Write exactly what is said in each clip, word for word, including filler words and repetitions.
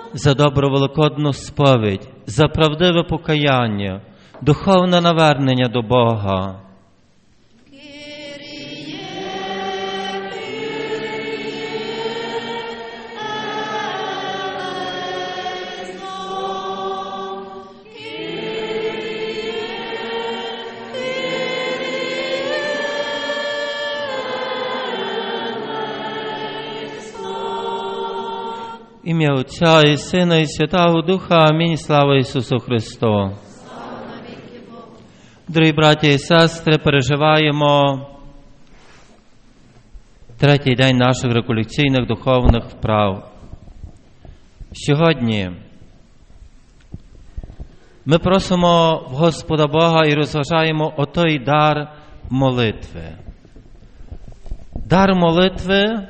за добру великодну сповідь, за правдиве покаяння, духовне навернення до Бога. Ім'я Отця і Сина і Святого Духа. Амінь. Слава Ісусу Христу. Дорогі браті і сестри, переживаємо третій день наших реколекційних духовних вправ. Сьогодні ми просимо в Господа Бога і розважаємо отой дар молитви. Дар молитви,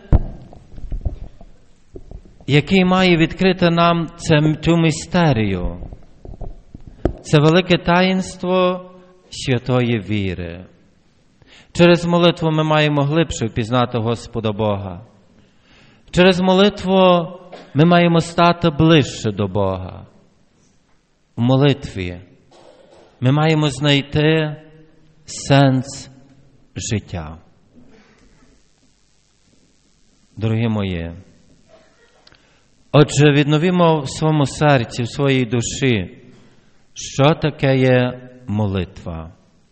який має відкрити нам цю містерію. Це велике таїнство святої віри. Через молитву ми маємо глибше впізнати Господа Бога. Через молитву ми маємо стати ближче до Бога. В молитві ми маємо знайти сенс життя. Дорогі мої, отже, відновімо в своєму серці, в своїй душі, що таке є молитва.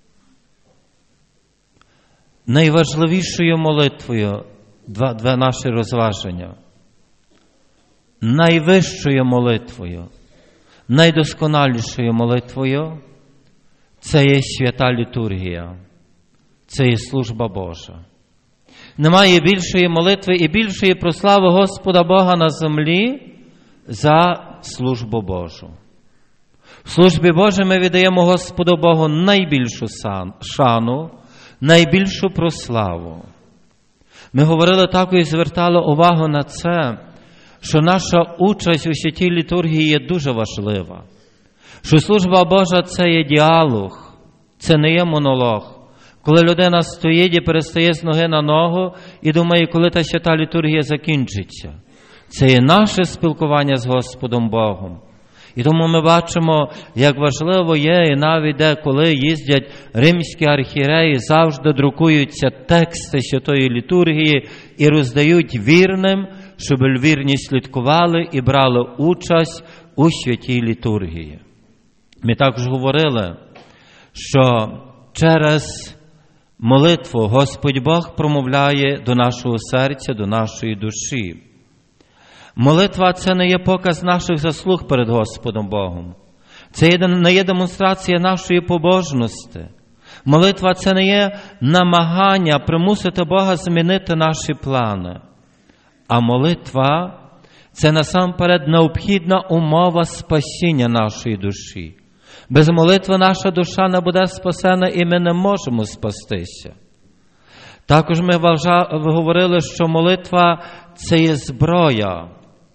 Найважливішою молитвою, два, два наші розваження, найвищою молитвою, найдосконалішою молитвою – це є свята літургія, це є служба Божа. Немає більшої молитви і більшої прослави Господа Бога на землі за службу Божу. В службі Божій ми віддаємо Господу Богу найбільшу шану, найбільшу прославу. Ми говорили також і звертали увагу на це, що наша участь у святій літургії є дуже важлива. Що служба Божа – це є діалог, це не є монолог. Коли людина стоїть і перестає з ноги на ногу і думає, коли та свята літургія закінчиться. Це є наше спілкування з Господом Богом. І тому ми бачимо, як важливо є, і навіть деколи їздять римські архієреї, завжди друкуються тексти святої літургії і роздають вірним, щоб вірні слідкували і брали участь у святій літургії. Ми також говорили, що через молитву Господь Бог промовляє до нашого серця, до нашої душі. Молитва – це не є показ наших заслуг перед Господом Богом. Це не є демонстрація нашої побожності. Молитва – це не є намагання примусити Бога змінити наші плани. А молитва – це насамперед необхідна умова спасіння нашої душі. Без молитви наша душа не буде спасена і ми не можемо спастися. Також ми говорили, що молитва – це є зброя.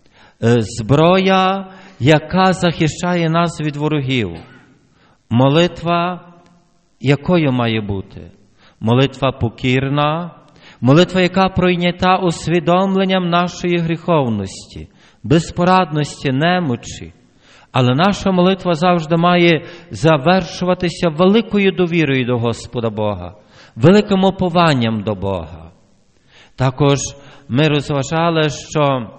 Зброя, яка захищає нас від ворогів. Молитва, якою має бути? Молитва покірна, молитва, яка пройнята усвідомленням нашої гріховності, безпорадності, немочі. Але наша молитва завжди має завершуватися великою довірою до Господа Бога, великим упованням до Бога. Також ми розважали, що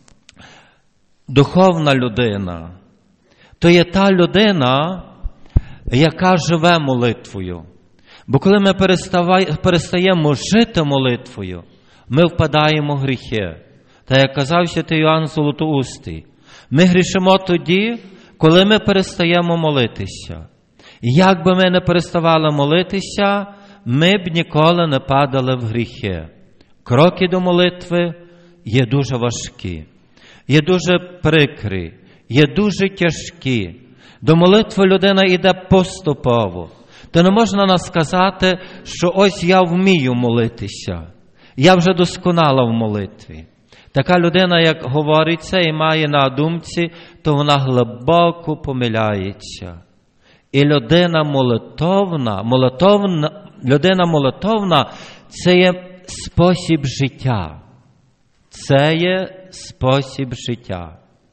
духовна людина – то є та людина, яка живе молитвою. Бо коли ми перестаємо жити молитвою, ми впадаємо в гріхи. Та як казав святий Йоанн Золотоустий, ми грішимо тоді, коли ми перестаємо молитися. Як би ми не переставали молитися, ми б ніколи не падали в гріхи. Кроки до молитви є дуже важкі, є дуже прикрі, є дуже тяжкі. До молитви людина йде поступово. То не можна нам сказати, що ось я вмію молитися, я вже досконала в молитві. Така людина, як говориться і має на думці, то вона глибоко помиляється. І людина молитовна, молитовна, людина молитовна – це є спосіб життя. Це є спосіб життя.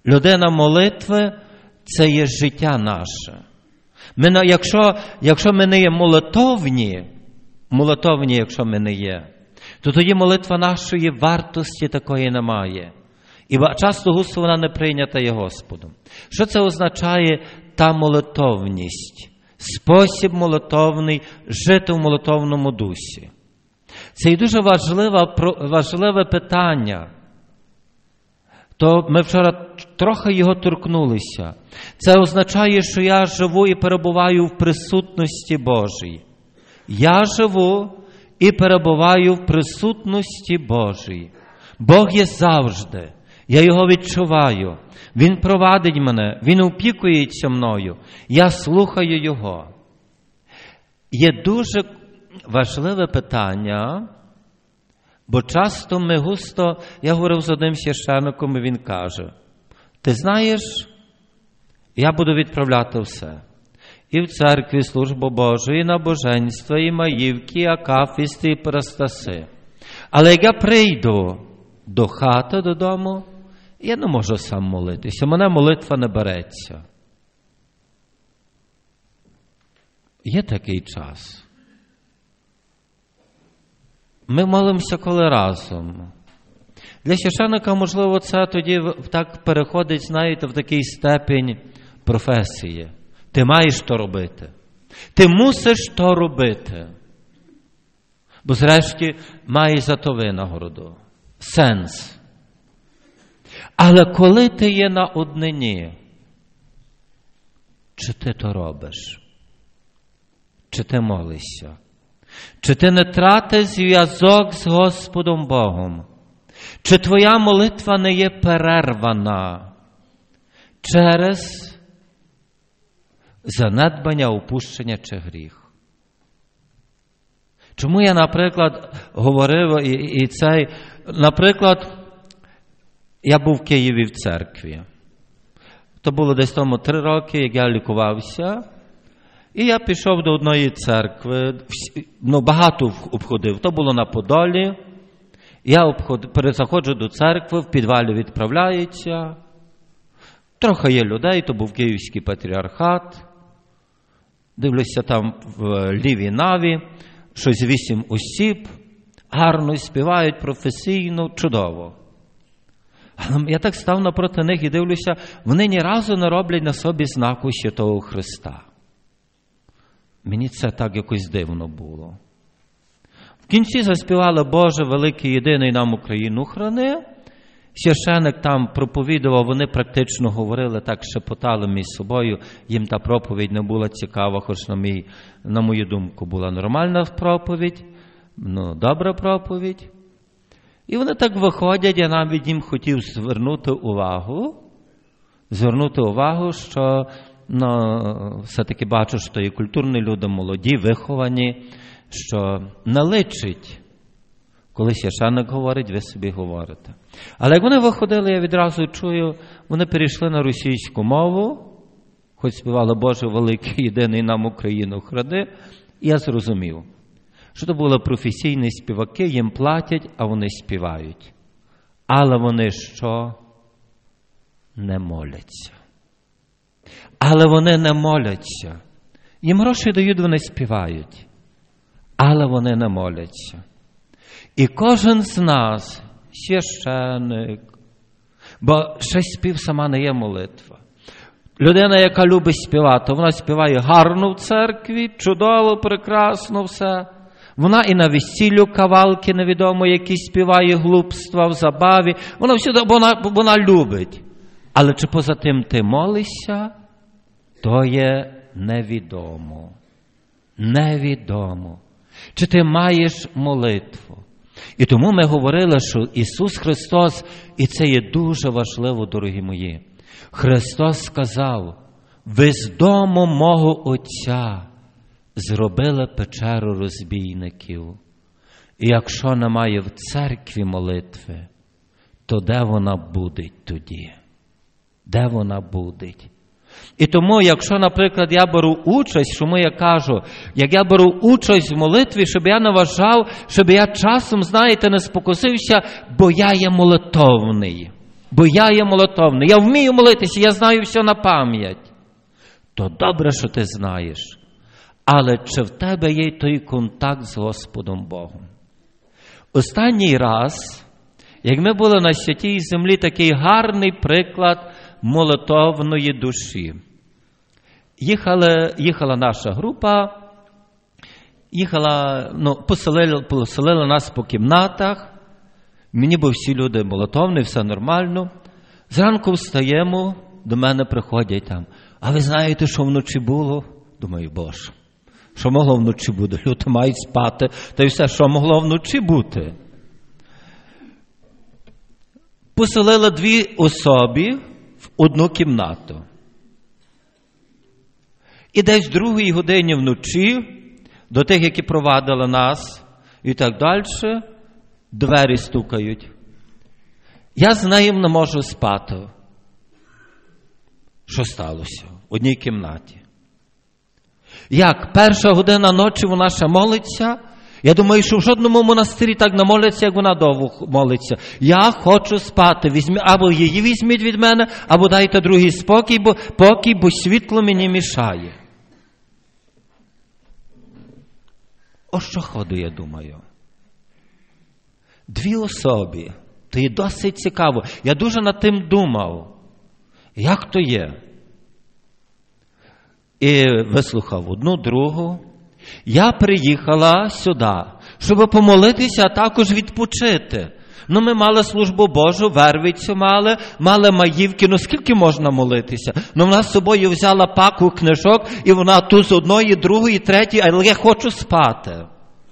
Людина молитви – це є життя наше. Ми, якщо, якщо ми не є молитовні, молитовні, якщо ми не є, то тоді молитва нашої вартості такої немає. І часто густо вона не прийнята є Господом. Що це означає та молитовність? Спосіб молитовний, жити в молитовному дусі. Це і дуже важливе, важливе питання. То ми вчора трохи його торкнулися. Це означає, що я живу і перебуваю в присутності Божій. Я живу і перебуваю в присутності Божій. Бог є завжди. Я Його відчуваю. Він провадить мене. Він опікується мною. Я слухаю Його. Є дуже важливе питання, бо часто ми густо, я говорив з одним священником, і він каже, ти знаєш, я буду відправляти все. І в церкві службу Божу, і набоженство, і маївки, і акафісти, і парастаси. Але як я прийду до хати, додому, я не можу сам молитися, мене молитва не береться. Є такий час. Ми молимося коли разом. Для священника, можливо, це тоді так переходить, знаєте, в такий степень професії. Ти маєш то робити. Ти мусиш то робити. Бо зрешті має за то винагороду. Сенс. Але коли ти є на однині, чи ти то робиш? Чи ти молишся? Чи ти не тратиш зв'язок з Господом Богом? Чи твоя молитва не є перервана через занедбання, опущення чи гріх? Чому я, наприклад, говорив і, і цей, наприклад, я був в Києві в церкві. То було десь тому три роки, як я лікувався. І я пішов до одної церкви, ну, багато обходив. То було на Подолі. Я обходив, перезаходжу до церкви, в підвалі відправляється. Трохи є людей, то був Київський патріархат. Дивлюся там в лівій наві, щось вісім осіб, гарно співають, професійно, чудово. Але я так став напроти них і дивлюся, вони ні разу не роблять на собі знаку Святого Христа. Мені це так якось дивно було. В кінці заспівали «Боже, великий, єдиний нам Україну храни». Священик там проповідував, вони практично говорили, так шепотали між собою. Їм та проповідь не була цікава, хоч на, мій, на мою думку була нормальна проповідь, ну, добра проповідь. І вони так виходять, я навіть їм хотів звернути увагу, звернути увагу, що ну, все-таки бачу, що є культурні люди, молоді, виховані, що не личить, коли священник говорить, ви собі говорите. Але як вони виходили, я відразу чую, вони перейшли на російську мову, хоч співали «Боже, великий, єдиний нам Україну храни», і я зрозумів, що то були професійні співаки, їм платять, а вони співають. Але вони що? Не моляться. Але вони не моляться. Їм гроші дають, вони співають. Але вони не моляться. І кожен з нас, священик, бо ще спів сама не є молитва. Людина, яка любить співати, вона співає гарно в церкві, чудово, прекрасно все. Вона і на весіллю кавалки невідомо, які співає глупства в забаві. Вона всюди, вона, вона любить. Але чи поза тим ти молишся, то є невідомо. Невідомо. Чи ти маєш молитву? І тому ми говорили, що Ісус Христос, і це є дуже важливо, дорогі мої. Христос сказав, ви з дому мого Отця зробили печеру розбійників. І якщо немає в церкві молитви, то де вона буде тоді? Де вона буде? І тому, якщо, наприклад, я беру участь, чому я кажу, як я беру участь в молитві, щоб я не вважав, щоб я часом, знаєте, не спокусився, бо я є молитовний. бо я є молитовний, я вмію молитися, я знаю все на пам'ять. То добре, що ти знаєш. Але чи в тебе є той контакт з Господом Богом? Останній раз, як ми були на святій землі, такий гарний приклад молитовної душі. Їхали, їхала наша група, їхала, ну, поселили, поселили нас по кімнатах, мені бо всі люди молитовні, все нормально. Зранку встаємо, до мене приходять там, а ви знаєте, що вночі було? Думаю, Боже, що могло вночі бути? Люди мають спати, та й все, що могло вночі бути? Поселили дві особи в одну кімнату. І десь в другій годині вночі, до тих, які провадили нас, і так далі, двері стукають. Я з нею не можу спати. Що сталося? В одній кімнаті. Як? Перша година ночі вона ще молиться? Я думаю, що в жодному монастирі так не моляться, як вона довго молиться. Я хочу спати. Візьмі, або її візьміть від мене, або дайте другий спокій, бо, покій, бо світло мені мішає. О що ходу, я думаю? Дві особи. То є досить цікаво. Я дуже над тим думав. Як то є? І вислухав одну, другу. Я приїхала сюди, щоб помолитися, а також відпочити. Ну, ми мали службу Божу, Вервицю мали, мали Маївки, ну скільки можна молитися? Ну, вона з собою взяла паку книжок, і вона ту з одної, другої, третьої, але я хочу спати.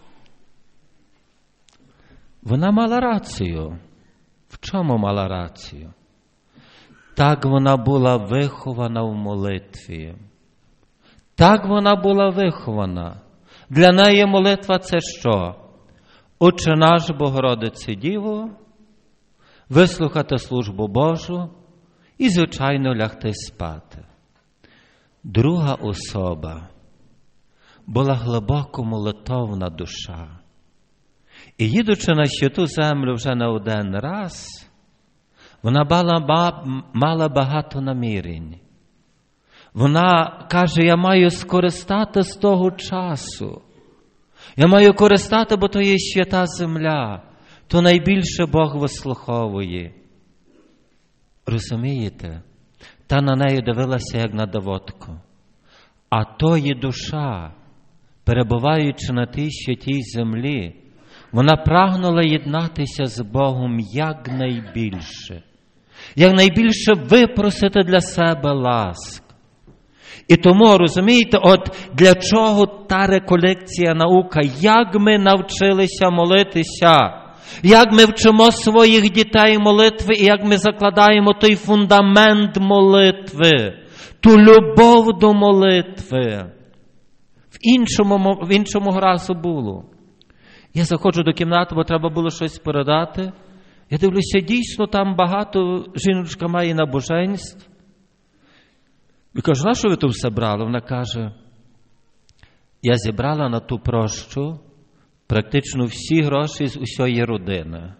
Вона мала рацію. В чому мала рацію? Так вона була вихована в молитві. Так вона була вихована. Для неї молитва – це що? Отче наш, Богородице Діво, вислухати службу Божу і, звичайно, лягти спати. Друга особа була глибоко молитовна душа. І їдучи на святу землю вже не один раз, вона мала, мала багато намірень. Вона каже, я маю скористати з того часу. Я маю користати, бо то є свята земля. То найбільше Бог вислуховує. Розумієте? Та на неї дивилася, як на Давидку. А то є душа, перебуваючи на тій святій землі, вона прагнула єднатися з Богом якнайбільше. Якнайбільше випросити для себе ласк. І тому, розумієте, от для чого та реколекція наука? Як ми навчилися молитися? Як ми вчимо своїх дітей молитви і як ми закладаємо той фундамент молитви, ту любов до молитви. В іншому, в іншому разу було. Я заходжу до кімнати, бо треба було щось передати. Я дивлюся, дійсно там багато жіночка має набоженств. І кажу, на що ви тут все брали? Вона каже, я зібрала на ту прощу практично всі гроші з усієї родини.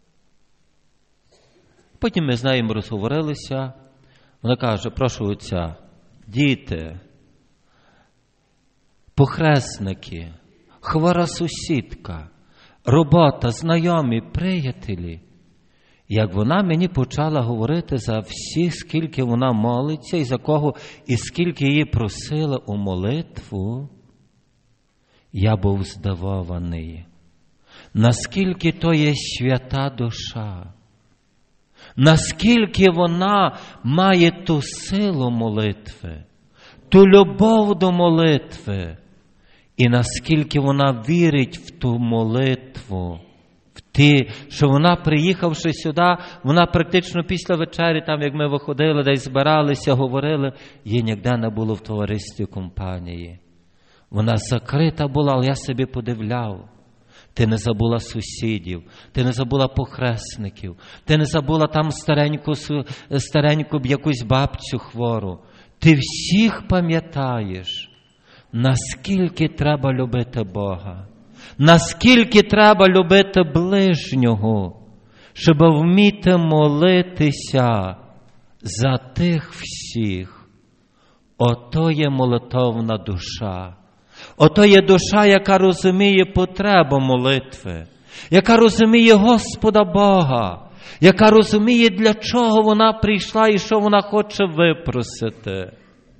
Потім ми з нею розговорилися. Вона каже, прошу отця, діти, похресники, хвора сусідка, робота, знайомі, приятелі. Як вона мені почала говорити за всіх, скільки вона молиться, і за кого, і скільки її просила у молитву, я був здивований. Наскільки то є свята душа, наскільки вона має ту силу молитви, ту любов до молитви, і наскільки вона вірить в ту молитву, в ті, що вона, приїхавши сюди, вона практично після вечері, там, як ми виходили, десь збиралися, говорили, їй ніде не було в товаристві компанії. Вона закрита була, але я собі подивляв. Ти не забула сусідів, ти не забула похресників, ти не забула там стареньку, стареньку якусь бабцю хвору. Ти всіх пам'ятаєш, наскільки треба любити Бога, наскільки треба любити ближнього, щоб вміти молитися за тих всіх. Ото є молитовна душа. Ото є душа, яка розуміє потребу молитви, яка розуміє Господа Бога, яка розуміє, для чого вона прийшла і що вона хоче випросити.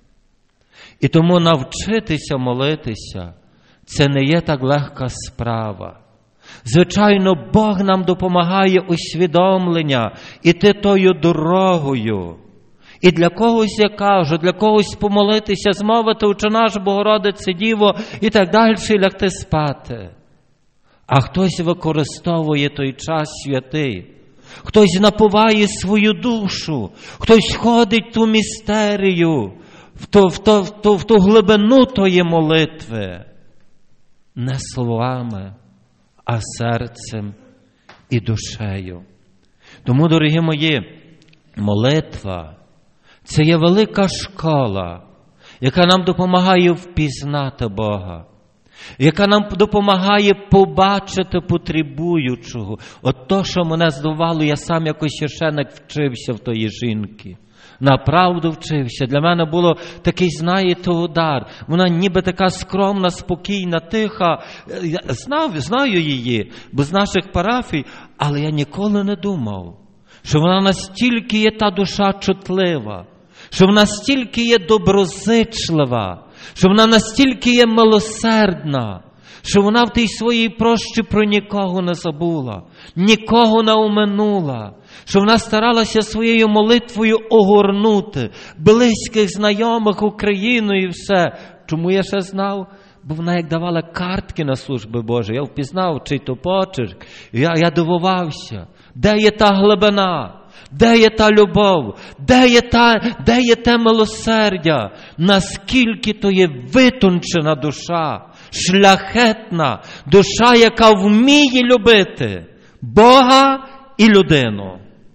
І тому навчитися молитися – це не є так легка справа. Звичайно, Бог нам допомагає усвідомлення іти тою дорогою. І для когось, я кажу, для когось помолитися, змовити «Отче наш, Богородице Діво» і так далі, і лягти спати. А хтось використовує той час святий. Хтось напуває свою душу, хтось ходить в ту містерію, в ту, в ту, в ту, в ту глибину тої молитви. Не словами, а серцем і душею. Тому, дорогі мої, молитва – це є велика школа, яка нам допомагає впізнати Бога, яка нам допомагає побачити потребуючого. От то, що мене здивувало, я сам якось священик вчився в тої жінки. Направду вчився. Для мене було такий, знаєте, удар. Вона ніби така скромна, спокійна, тиха. Я знав, знаю її, бо з наших парафій, але я ніколи не думав, що вона настільки є та душа чутлива, що вона настільки є доброзичлива, що вона настільки є милосердна, що вона в тій своїй прощі про нікого не забула, нікого не оминула, що вона старалася своєю молитвою огорнути близьких, знайомих, Україну і все. Чому я ще знав? Бо вона як давала картки на служби Божі, я впізнав, чий то почерк, я, я дивувався, де є та глибина, де є та любов, де є, та, де є те милосердя, наскільки то є витончена душа, шляхетна душа, яка вміє любити Бога і людину.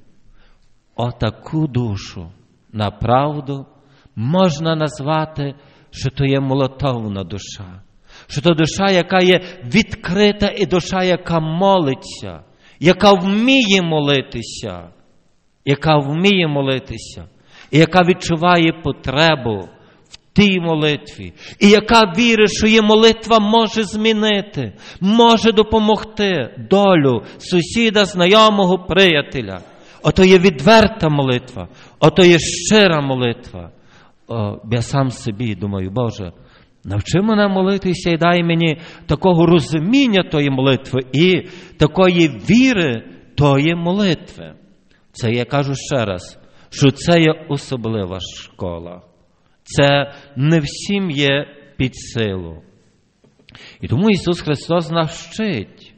Отаку душу, направду, можна назвати, що то є молитовна душа, що то душа, яка є відкрита, і душа, яка молиться, яка вміє молитися, яка вміє молитися, і яка відчуває потребу в тій молитві, і яка вірить, що її молитва може змінити, може допомогти долю сусіда, знайомого, приятеля. Ото є відверта молитва, ото є щира молитва. О, я сам собі думаю, Боже, навчи мене молитися і дай мені такого розуміння тої молитви і такої віри тої молитви. Це я кажу ще раз, що це є особлива школа. Це не всім є під силу. І тому Ісус Христос нас вчить.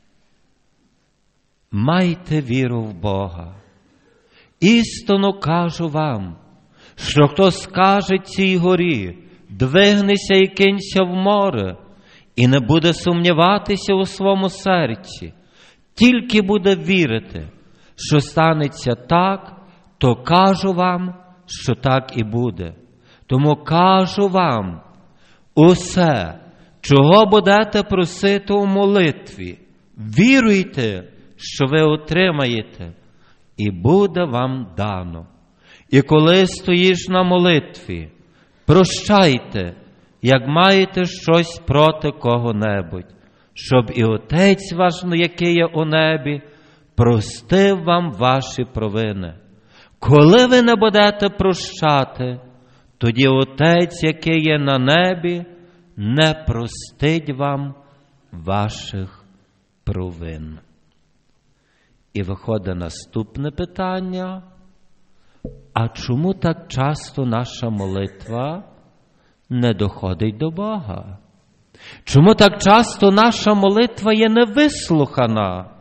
Майте віру в Бога. Істинно кажу вам, що хто скаже цій горі, двигнися і кинься в море, і не буде сумніватися у своєму серці, тільки буде вірити, що станеться так, то кажу вам, що так і буде. Тому кажу вам, усе, чого будете просити у молитві, віруйте, що ви отримаєте, і буде вам дано. І коли стоїш на молитві, прощайте, як маєте щось проти кого-небудь, щоб і Отець ваш, який є у небі, простив вам ваші провини. Коли ви не будете прощати, тоді Отець, який є на небі, не простить вам ваших провин. І виходить наступне питання. А чому так часто наша молитва не доходить до Бога? Чому так часто наша молитва є невислухана?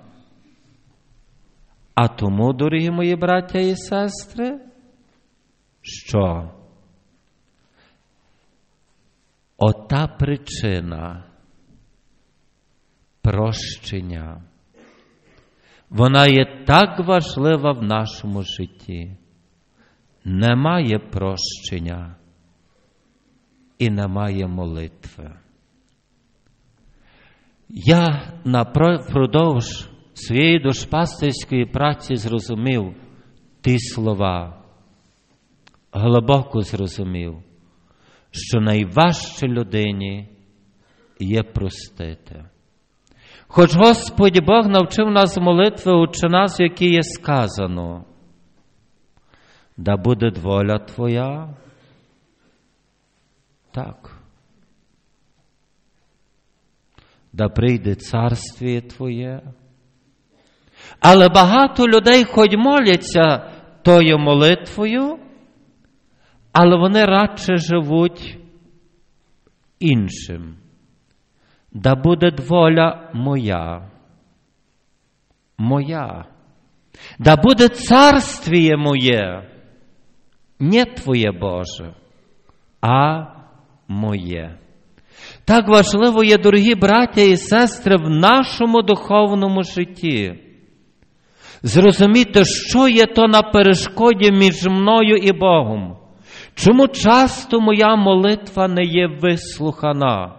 А тому, дорогі мої браття і сестри, що ота причина прощення, вона є так важлива в нашому житті. Немає прощення і немає молитви. Я напродовж своєї душпастерської праці зрозумів ті слова, глибоко зрозумів, що найважче людині є простити. Хоч Господь Бог навчив нас молитви «Отче наш», в якій є сказано: «Да буде воля Твоя». Так. «Да прийде царствіє Твоє». Але багато людей хоч моляться тою молитвою, але вони радше живуть іншим. Да буде воля моя, моя. Да буде царствіє моє, не Твоє, Боже, а моє. Так важливо є, дорогі браття і сестри, в нашому духовному житті зрозуміти, що є то на перешкоді між мною і Богом. Чому часто моя молитва не є вислухана?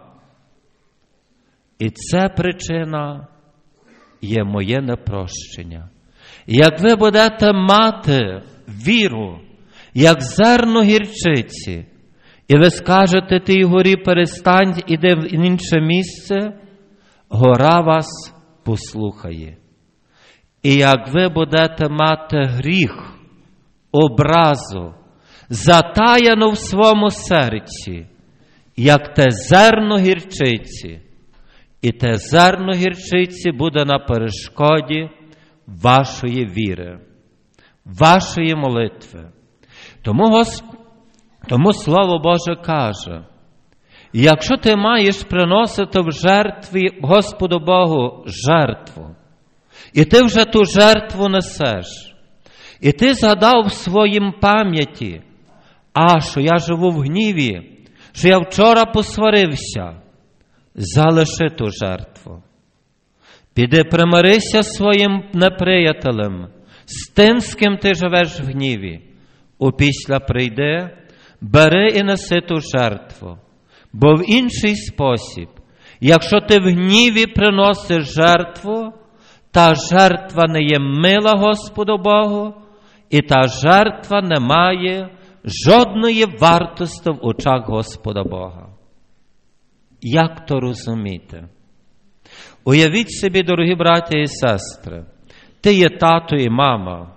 І це причина є моє непрощення. Як ви будете мати віру, як зерно гірчиці, і ви скажете тій горі: перестань, іди в інше місце, гора вас послухає. І як ви будете мати гріх, образу, затаяну в своєму серці, як те зерно гірчиці, і те зерно гірчиці буде на перешкоді вашої віри, вашої молитви. Тому, Госп... Тому Слово Боже каже: якщо ти маєш приносити в жертві Господу Богу жертву, і ти вже ту жертву несеш, і ти згадав в своїм пам'яті: а, що я живу в гніві, що я вчора посварився, залиши ту жертву. Піди примирися з своїм неприятелем, з тим, з ким ти живеш в гніві. Опісля прийди, бери і неси ту жертву. Бо в інший спосіб, якщо ти в гніві приносиш жертву, та жертва не є мила Господу Богу, і та жертва не має жодної вартості в очах Господа Бога. Як то розуміти? Уявіть собі, дорогі браття і сестри, ти є тато і мама.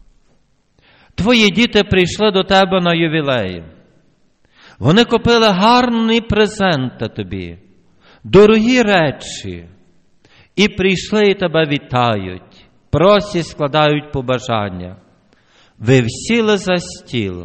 Твої діти прийшли до тебе на ювілей. Вони купили гарні презенти тобі, дорогі речі, і прийшли і тебе вітають, просять, складають побажання. Ви сіли за стіл,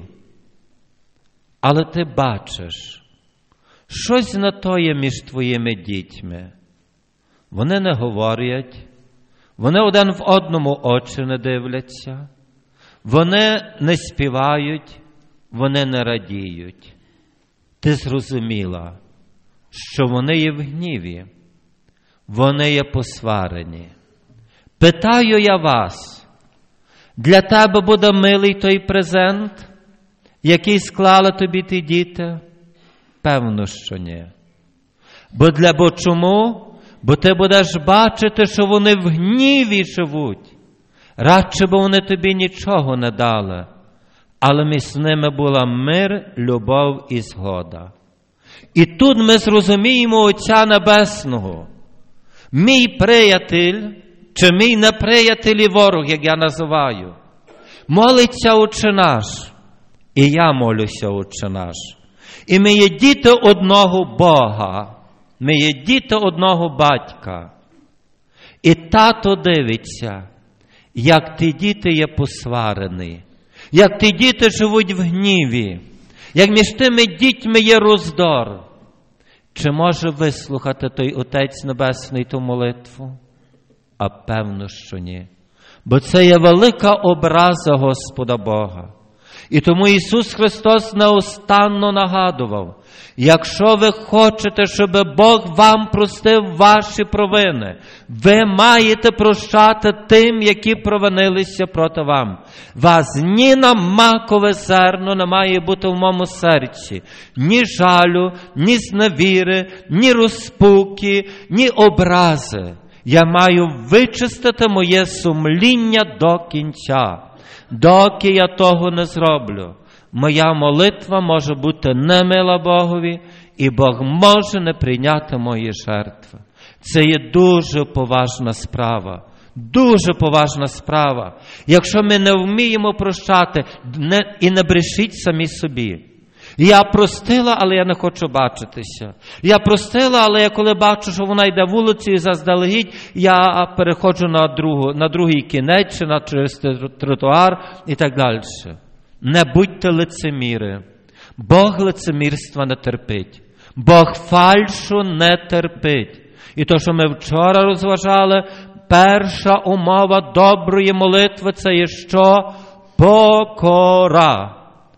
але ти бачиш, щось не то є між твоїми дітьми. Вони не говорять, вони один в одному очі не дивляться, вони не співають, вони не радіють. Ти зрозуміла, що вони є в гніві, вони є посварені. Питаю я вас, для тебе буде милий той презент, який склали тобі ті діти? Певно, що ні. Бо для бо чому? Бо ти будеш бачити, що вони в гніві живуть. Радше, бо вони тобі нічого не дали, але між ними була мир, любов і згода. І тут ми зрозуміємо Отця Небесного. Мій приятель, чи мій неприятель і ворог, як я називаю, молиться Отче наш, і я молюся Отче наш. І ми є діти одного Бога, ми є діти одного батька. І тато дивиться, як ті діти є посварені, як ті діти живуть в гніві, як між тими дітьми є роздор. Чи може вислухати той Отець Небесний ту молитву? А певно, що ні. Бо це є велика образа Господа Бога. І тому Ісус Христос неустанно нагадував: якщо ви хочете, щоб Бог вам простив ваші провини, ви маєте прощати тим, які провинилися проти вам. Вас ні на макове зерно не має бути в моєму серці, ні жалю, ні зневіри, ні розпуки, ні образи. Я маю вичистити моє сумління до кінця. Доки я того не зроблю, моя молитва може бути немила Богові, і Бог може не прийняти мої жертви. Це є дуже поважна справа. Дуже поважна справа. Якщо ми не вміємо прощати, не, і не брешіть самі собі. Я простила, але я не хочу бачитися. Я простила, але я коли бачу, що вона йде вулицею заздалегідь, я переходжу на, другу, на другий кінець, чи на через тротуар і так далі. Не будьте лицеміри. Бог лицемірства не терпить. Бог фальшу не терпить. І то, що ми вчора розважали, перша умова доброї молитви – це є що? Покора.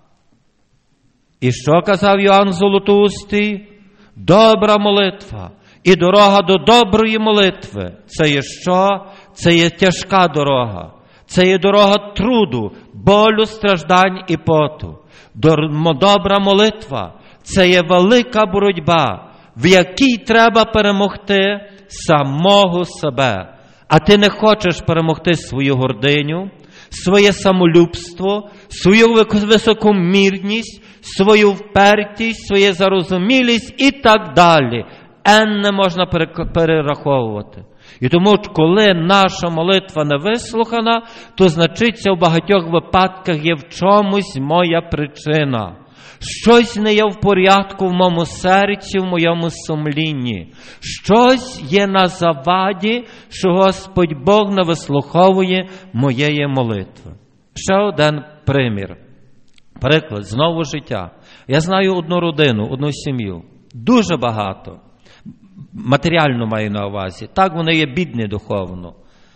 І що казав Йоанн Золотоустий? Добра молитва. І дорога до доброї молитви – це є що? Це є тяжка дорога. Це є дорога труду, болю, страждань і поту. Добра молитва – це є велика боротьба, в якій треба перемогти самого себе. А ти не хочеш перемогти свою гординю, своє самолюбство, свою високомірність, свою впертість, свою зарозумілість і так далі. Ен не можна перераховувати. І тому, коли наша молитва не вислухана, то значиться в багатьох випадках є в чомусь моя причина. Щось не є в порядку в моєму серці, в моєму сумлінні. Щось є на заваді, що Господь Бог не вислуховує моєї молитви. Ще один примір. Приклад, знову життя. Я знаю одну родину, одну сім'ю. Дуже багато. Матеріально маю на увазі. Так, вони є бідні духовно.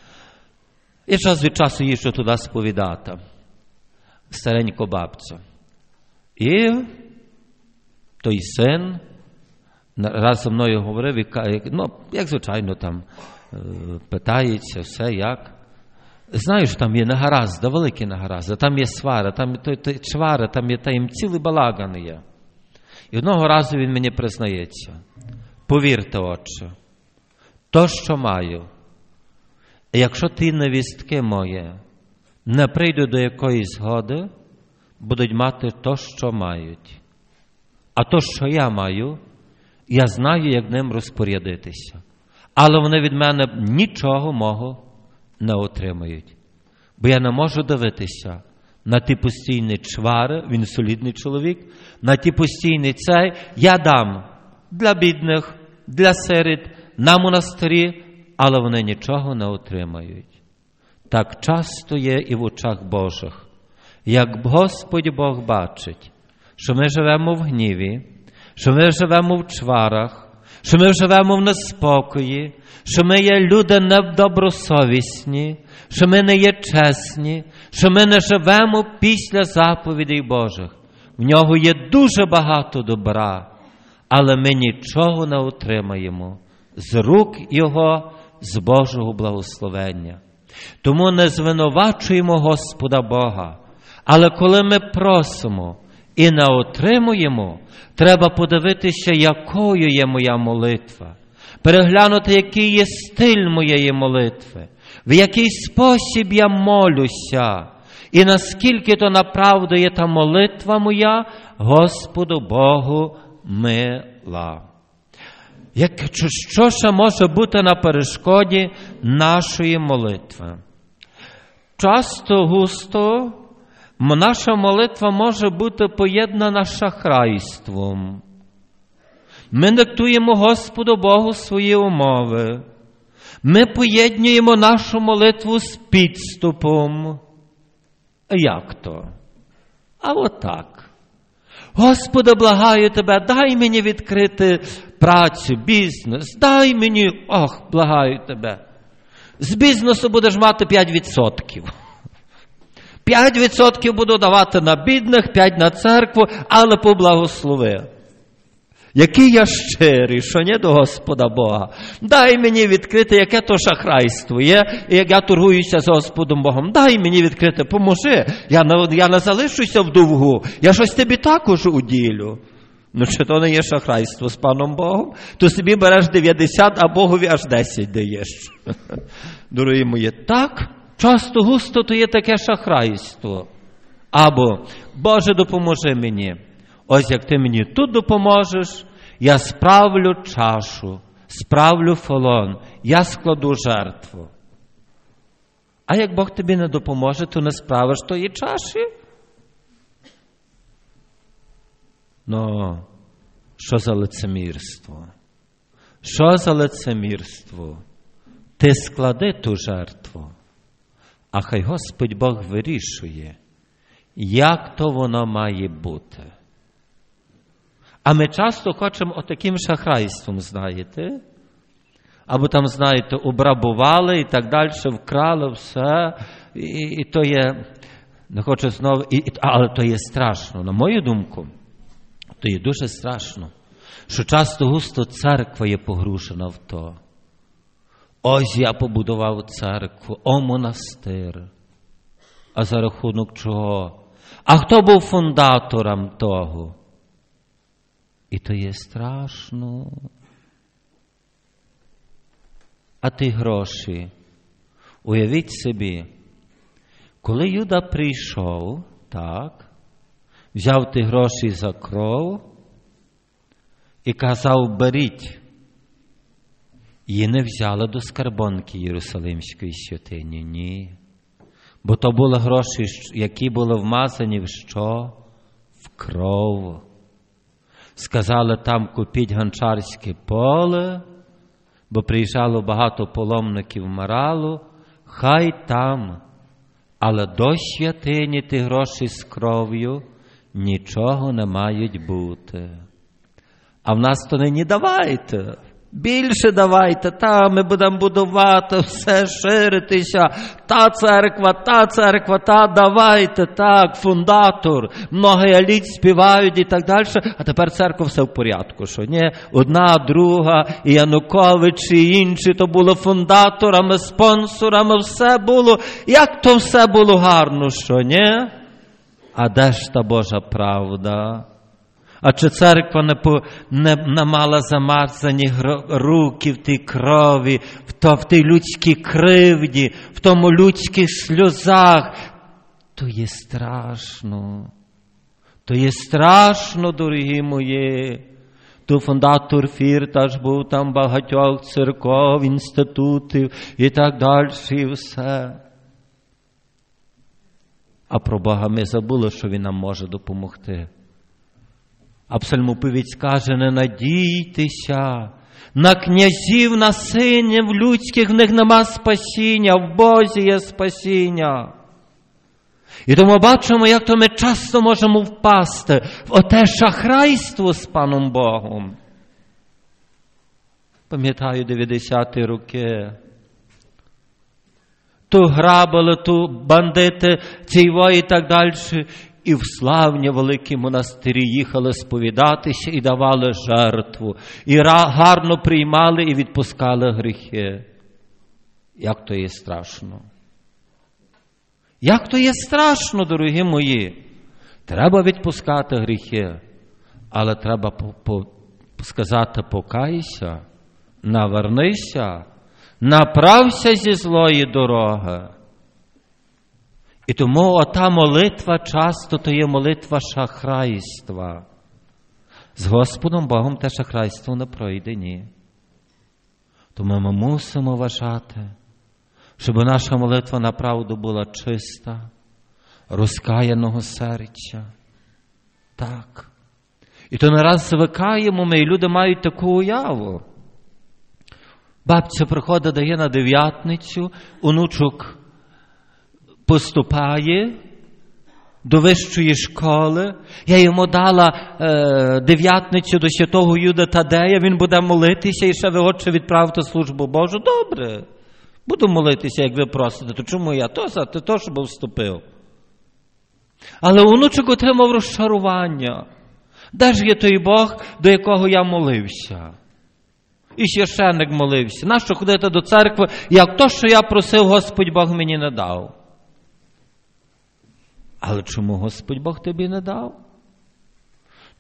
І час від часу їжджу туди сповідати. Старенько бабцю. І той син раз зі мною говорив, і, ну, як звичайно, там питається, все, як. Знаєш, там є негаразди, великі негаразди, там є свара, там є чвара, там є там цілий балаган є. І одного разу він мені признається: повірте, отче, то, що маю, якщо ті невістки моє не прийдуть до якоїсь згоди, будуть мати то, що мають. А то, що я маю, я знаю, як ним розпорядитися. Але вони від мене нічого мого не отримають. Бо я не можу дивитися на ті постійні чвари, він солідний чоловік, на ті постійні цей, я дам для бідних, для сиріт, на монастирі, але вони нічого не отримають. Так часто є і в очах Божих. Як Господь Бог бачить, що ми живемо в гніві, що ми живемо в чварах, що ми живемо в неспокої, що ми є люди недобросовісні, що ми не є чесні, що ми не живемо після заповідей Божих. В нього є дуже багато добра, але ми нічого не отримаємо з рук Його, з Божого благословення. Тому не звинувачуємо Господа Бога. Але коли ми просимо і не отримуємо, треба подивитися, якою є моя молитва. Переглянути, який є стиль моєї молитви, в який спосіб я молюся, і наскільки то направду є та молитва моя Господу Богу мила. Як, що ще може бути на перешкоді нашої молитви? Часто, густо, наша молитва може бути поєднана з шахрайством. Ми диктуємо Господу Богу свої умови. Ми поєднуємо нашу молитву з підступом. Як то? А отак. Господи, благаю Тебе, дай мені відкрити працю, бізнес, дай мені, ох, благаю Тебе. З бізнесу будеш мати п'ять відсотків. п'ять відсотків буду давати на бідних, п'ять на церкву, але поблагослови. Який я щирий, що не до Господа Бога. Дай мені відкрити, яке то шахрайство є, і як я торгуюся з Господом Богом. Дай мені відкрити, поможи. Я не, я не залишуся в довгу. Я щось тобі також уділю. Ну, чи то не є шахрайство з паном Богом? То собі береш дев'ятдесят, а Богові аж десять даєш. Дорогі мої, так, часто густо то є таке шахрайство. Або, Боже, допоможи мені. Ось як ти мені тут допоможеш, я справлю чашу, справлю фалон, я складу жертву. А як Бог тобі не допоможе, то не справиш тої чаші? Ну, що за лицемірство? Що за лицемірство? Ти склади ту жертву, а хай Господь Бог вирішує, як то воно має бути. А ми часто хочемо отаким шахрайством, знаєте? Або там, знаєте, обрабували і так далі, вкрали все. І, і то є, не хочу знову, і, але то є страшно. На мою думку, то є дуже страшно, що часто густо церква є погрушена в то. Ось я побудував церкву, о монастир. А за рахунок чого? А хто був фундатором того? І то є страшно. А ті гроші, уявіть собі, коли Юда прийшов, так, взяв ті гроші за кров і казав, беріть. Її не взяли до скарбонки Єрусалимської святині, ні. Бо то були гроші, які були вмазані в що? В кров. Сказали, там купіть гончарське поле, бо приїжджало багато паломників Маралу, хай там, але до святині ті гроші з кров'ю нічого не мають бути. А в нас то нині давайте, більше давайте, та ми будемо будувати, все ширитися, та церква, та церква, та давайте, так, фундатор, много еліт співають і так далі, а тепер церква все в порядку, що ні? Одна, друга, і Янукович, і інші, то було фундаторами, спонсорами, все було, як то все було гарно, що ні? А де ж та Божа правда? А чи церква не, по, не, не мала замазані руки в тій крові, в, то, в тій людській кривді, в тому людських сльозах? То є страшно. То є страшно, дорогі мої. То фундатор Фірташ був там багатьох церков, інститутів і так далі, і все. А про Бога ми забули, що Він нам може допомогти. А псалмопівець каже, не надійтеся на князів, на синів людських, в них нема спасіння, в Бозі є спасіння. І тому бачимо, як то ми часто можемо впасти в оте шахрайство з паном Богом. Пам'ятаю дев'ятдесяті роки. То грабили, то бандити, ційво і так далі. І в славні великі монастирі їхали сповідатися і давали жертву. І гарно приймали і відпускали гріхи. Як то є страшно. Як то є страшно, дорогі мої. Треба відпускати гріхи, але треба по, по, сказати покайся, навернися, направся зі злої дороги. І тому ота молитва часто то є молитва шахрайства. З Господом Богом те шахрайство не пройде, ні. Тому ми мусимо вважати, щоб наша молитва направду була чиста, розкаяного серця. Так. І то не раз звикаємо ми, і люди мають таку уяву. Бабця приходить, дає на дев'ятницю, онучок поступає до вищої школи. Я йому дала е, дев'ятницю до святого Юда Тадея, він буде молитися і ще ви, отче, відправте службу Божу. Добре, буду молитися, як ви просите. То чому я? То за те, щоб вступив. Але онучок отримав розчарування. Де ж є той Бог, до якого я молився? І священник молився. Нащо ходити до церкви, як то, що я просив, Господь Бог мені не дав? Але чому Господь Бог тобі не дав?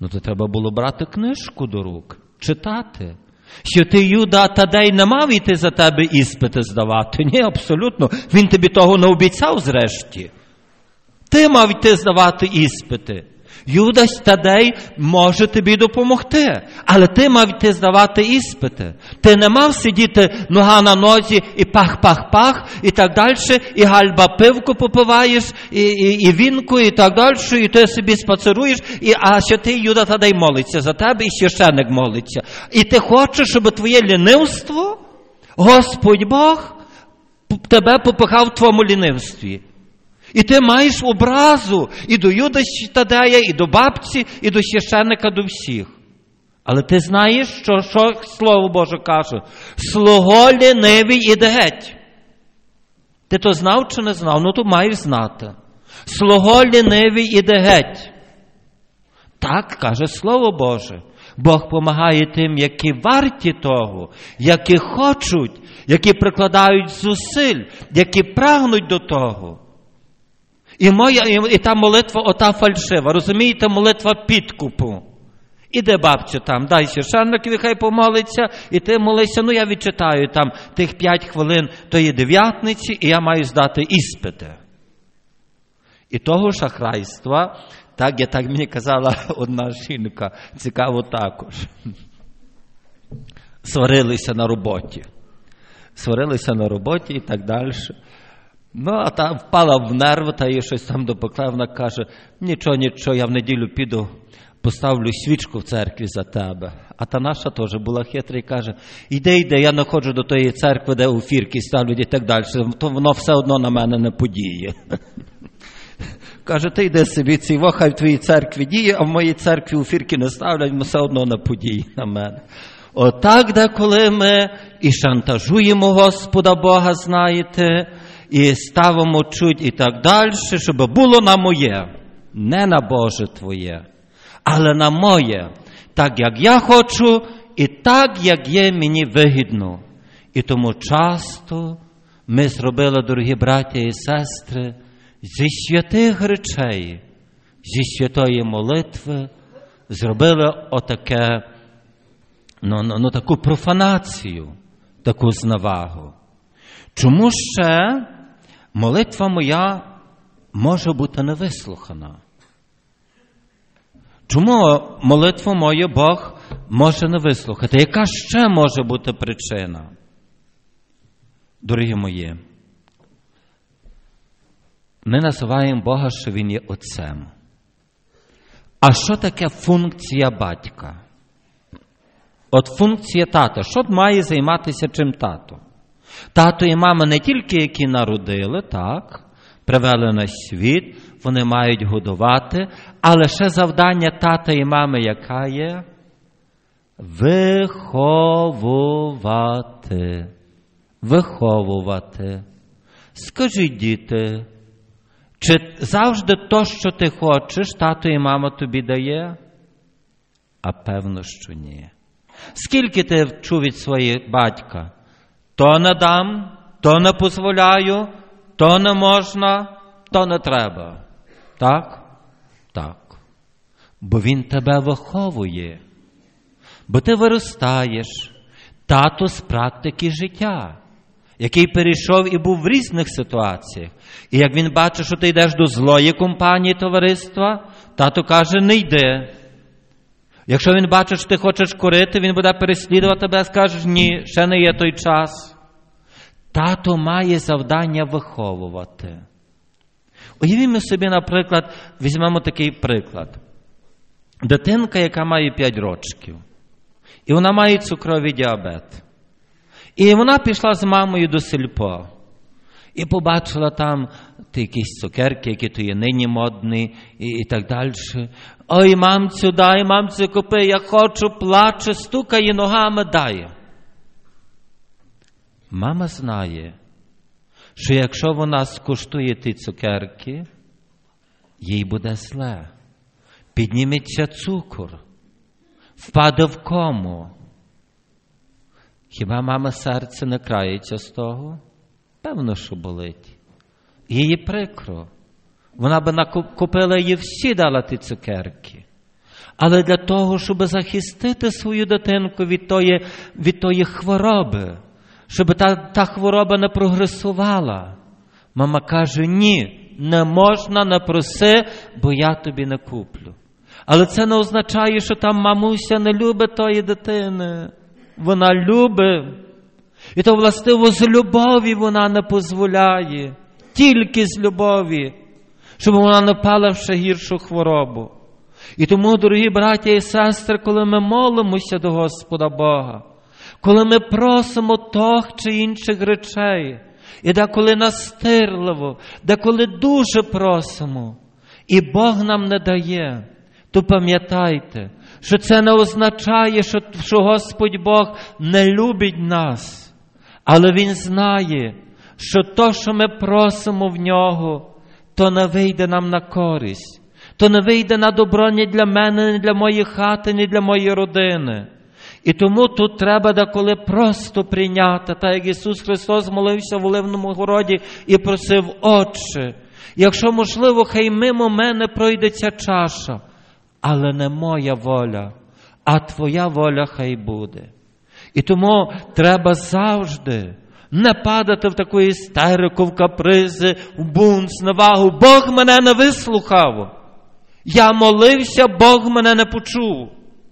Ну, то треба було брати книжку до рук, читати. Що ти, Юда Тадей, не мав іти за тебе іспити здавати? Ні, абсолютно. Він тобі того не обіцяв зрешті. Ти мав йти здавати іспити. Юда Тадей може тобі допомогти, але ти мав йти здавати іспити. Ти не мав сидіти нога на нозі і пах-пах-пах, і так далі, і гальба пивку попиваєш, і, і, і вінку, і так далі, і ти собі спацеруєш, і, а ще ти, Юда Тадей, молиться за тебе, і священик молиться. І ти хочеш, щоб твоє лінивство, Господь Бог, тебе попихав в твоєму лінивстві. І ти маєш образу і до Юда Тадея, і до бабці, і до священника, до всіх. Але ти знаєш, що, що Слово Боже каже? Слуго лінивий іде геть. Ти то знав чи не знав? Ну, то маєш знати. Слуго лінивий іде геть. Так каже Слово Боже. Бог помагає тим, які варті того, які хочуть, які прикладають зусиль, які прагнуть до того. І, моя, і, і та молитва, ота фальшива, розумієте, молитва підкупу. Іде бабця там, дай священникові, хай помолиться, і ти молися, ну я відчитаю там тих п'ять хвилин тої дев'ятниці, і я маю здати іспити. І того шахрайства, так, я так мені казала одна жінка, цікаво також. Сварилися на роботі. Сварилися на роботі і так далі. Ну, а та впала в нерви, та їй щось там допекла, вона каже, нічого, нічого, я в неділю піду, поставлю свічку в церкві за тебе. А та наша теж була хитра і каже, іди, йди, я не ходжу до тої церкви, де офірки ставлять і так далі, то воно все одно на мене не подіє. Каже, ти йди собі, цей хай в твоїй церкві діє, а в моїй церкві офірки не ставлять, все одно не подіє на мене. Отак деколи ми і шантажуємо Господа Бога, знаєте, і ставимо чуть і так далі, щоб було на моє, не на Боже твоє, але на моє, так як я хочу і так, як є мені вигідно. І тому часто ми зробили, дорогі браття і сестри, зі святих речей, зі святої молитви, зробили отаке, ну, ну, ну таку профанацію, таку зневагу. Чому ще молитва моя може бути не вислухана? Чому молитву мою Бог може не вислухати? Яка ще може бути причина? Дорогі мої, ми називаємо Бога, що Він є Отцем. А що таке функція батька? От функція тата. Що має займатися чим тато? Тато і мама не тільки, які народили, так, привели на світ, вони мають годувати, але ще завдання тата і мами яка є? Виховувати. Виховувати. Скажіть, діти, чи завжди то, що ти хочеш, тато і мама тобі дає? А певно, що ні. Скільки ти чув від свого батька? То не дам, то не дозволяю, то не можна, то не треба. Так? Так. Бо він тебе виховує. Бо ти виростаєш. Тато з практики життя, який перейшов і був в різних ситуаціях. І як він бачить, що ти йдеш до злої компанії товариства, тато каже, не йди. Якщо він бачить, що ти хочеш курити, він буде переслідувати тебе, скажеш, ні, ще не є той час. Тато має завдання виховувати. Уявімо собі, наприклад, візьмемо такий приклад. Дитинка, яка має п'ять років, і вона має цукровий діабет. І вона пішла з мамою до сільпо. І побачила там ті якісь цукерки, які то є нині модні, і, і так далі. Ой, мамцю, дай, мамцю, купи, я хочу, плаче, стукає ногами, дай. Мама знає, що якщо вона скуштує ті цукерки, їй буде зле. Підніметься цукор, впаде в кому. Хіба мама серце не крається з того? Певно, що болить. Їй прикро. Вона би купила їй всі, дала ті цукерки. але для того, щоб захистити свою дитинку від тої, від тої хвороби, щоб та, та хвороба не прогресувала. Мама каже, ні, не можна, не проси, бо я тобі не куплю. Але це не означає, що там мамуся не любить тої дитини. Вона любить. І то, властиво, з любові вона не дозволяє. Тільки з любові. Щоб вона не впала в ще гіршу хворобу. І тому, дорогі браття і сестри, коли ми молимося до Господа Бога, коли ми просимо тих чи інших речей, і деколи настирливо, деколи дуже просимо, і Бог нам не дає, то пам'ятайте, що це не означає, що, що Господь Бог не любить нас, але Він знає, що то, що ми просимо в Нього, то не вийде нам на користь, то не вийде на добро ні для мене, ні для моєї хати, ні для моєї родини. І тому тут треба деколи просто прийняти, так як Ісус Христос молився в Оливному городі і просив, Отче, якщо можливо, хай мимо мене пройде ця чаша, але не моя воля, а Твоя воля хай буде. І тому треба завжди не падати в таку істерику, в капризи, в бунт, зневагу. Бог мене не вислухав. Я молився, Бог мене не почув.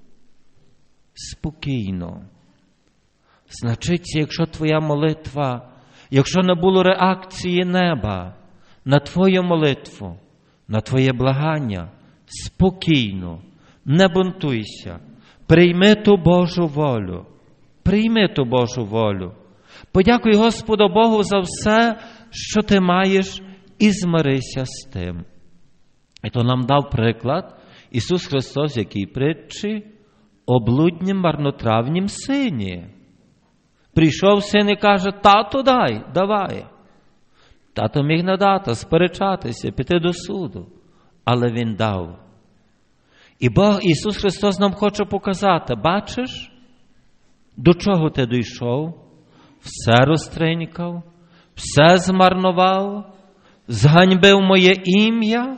Спокійно. Значить, якщо твоя молитва, якщо не було реакції неба на твою молитву, на твоє благання, спокійно, не бунтуйся, прийми ту Божу волю, прийми ту Божу волю. Подякуй Господу Богу за все, що ти маєш, і змирися з тим. І то нам дав приклад Ісус Христос, який притчі о блуднім марнотравнім сині. Прийшов син і каже, тату дай, давай. Тато міг не дати, сперечатися, піти до суду. Але він дав. І Бог, Ісус Христос нам хоче показати, бачиш, до чого ти дійшов? Все розтринькав, все змарнував, зганьбив моє ім'я.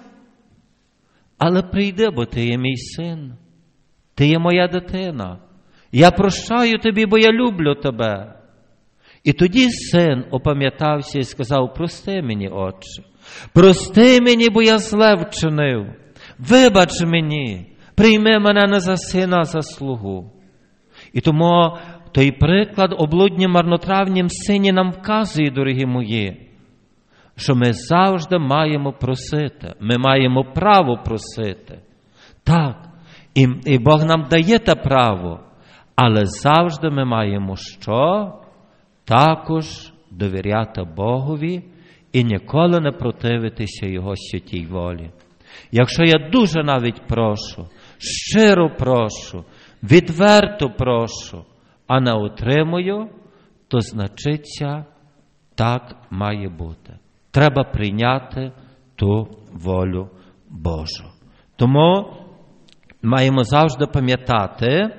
Але прийди, бо ти є мій син, ти є моя дитина. Я прощаю тобі, бо я люблю тебе. І тоді син опам'ятався і сказав, прости мені, Отче, прости мені, бо я зле вчинив. Вибач мені, прийми мене не за сина, а за слугу. І тому той приклад о блуднім марнотравнім сині нам вказує, дорогі мої, що ми завжди маємо просити, ми маємо право просити. Так, і, і Бог нам дає те право, але завжди ми маємо що? Також довіряти Богові і ніколи не противитися Його святій волі. Якщо я дуже навіть прошу, щиро прошу, відверто прошу, а не отримую, то значиться, так має бути. Треба прийняти ту волю Божу. Тому маємо завжди пам'ятати,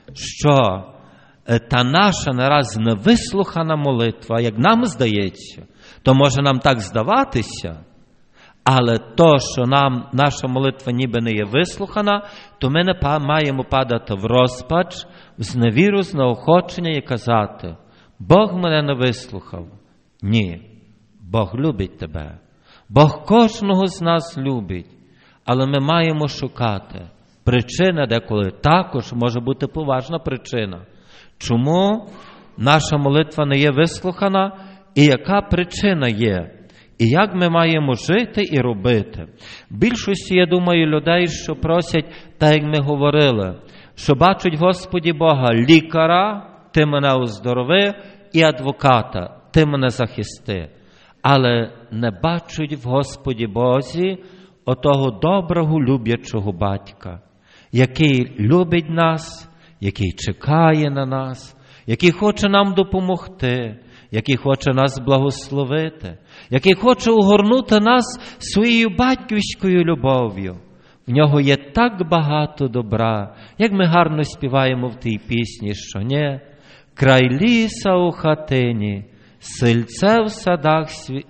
що та наша нараз невислухана молитва, як нам здається, то може нам так здаватися, але то, що нам наша молитва ніби не є вислухана, то ми не маємо падати в розпач, в зневіру, знеохочення і казати, Бог мене не вислухав. Ні, Бог любить тебе. Бог кожного з нас любить, але ми маємо шукати. Причина деколи також може бути поважна причина. Чому наша молитва не є вислухана і яка причина є? І як ми маємо жити і робити? В більшості, я думаю, людей, що просять, так як ми говорили, що бачать Господі Бога лікаря, ти мене оздорови, і адвоката, ти мене захисти. Але не бачать в Господі Бозі отого доброго, люблячого батька, який любить нас, який чекає на нас, який хоче нам допомогти, який хоче нас благословити, який хоче огорнути нас своєю батьківською любов'ю. В нього є так багато добра, як ми гарно співаємо в тій пісні, що ні, край ліса у хатині, сильце в садах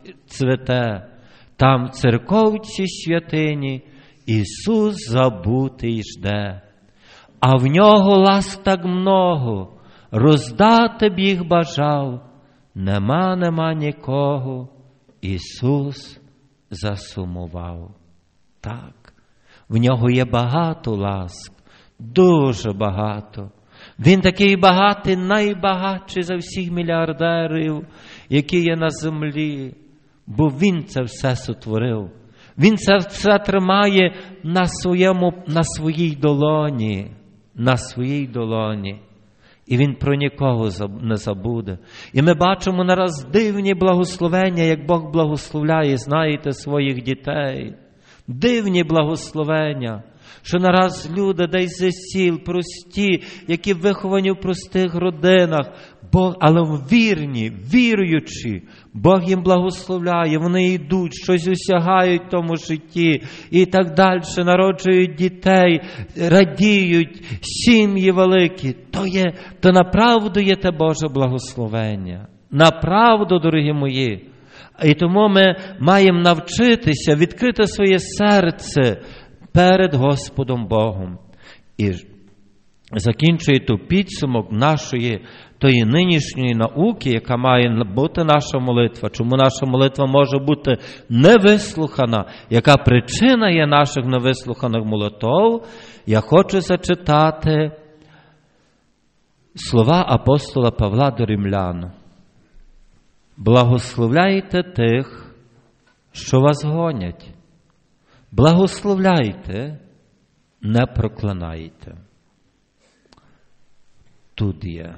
цвете, там в церковці святині Ісус забутий жде. а в нього ласк так много, роздати б їх бажав, нема, нема нікого, Ісус засумував. Так, в нього є багато ласк, дуже багато. Він такий багатий, найбагатший за всіх мільярдерів, які є на землі, бо Він це все сотворив. Він це все тримає на, своєму, на своїй долоні, на своїй долоні. І Він про нікого не забуде. І ми бачимо нараз дивні благословення, як Бог благословляє, знаєте, своїх дітей. Дивні благословення, що нараз люди десь зі сіл, прості, які виховані в простих родинах, Бог, але вірні, віруючі, Бог їм благословляє, вони йдуть, щось осягають в тому житті і так далі, народжують дітей, радіють, сім'ї великі. То є, то направду є те Боже благословення. Направду, дорогі мої. І тому ми маємо навчитися відкрити своє серце перед Господом Богом. І закінчує ту підсумок нашої тої нинішньої науки, яка має бути наша молитва. Чому наша молитва може бути невислухана? Яка причина є наших невислуханих молитв? Я хочу зачитати слова апостола Павла до римлян. Благословляйте тих, що вас гонять. Благословляйте, не проклинайте. Тут є.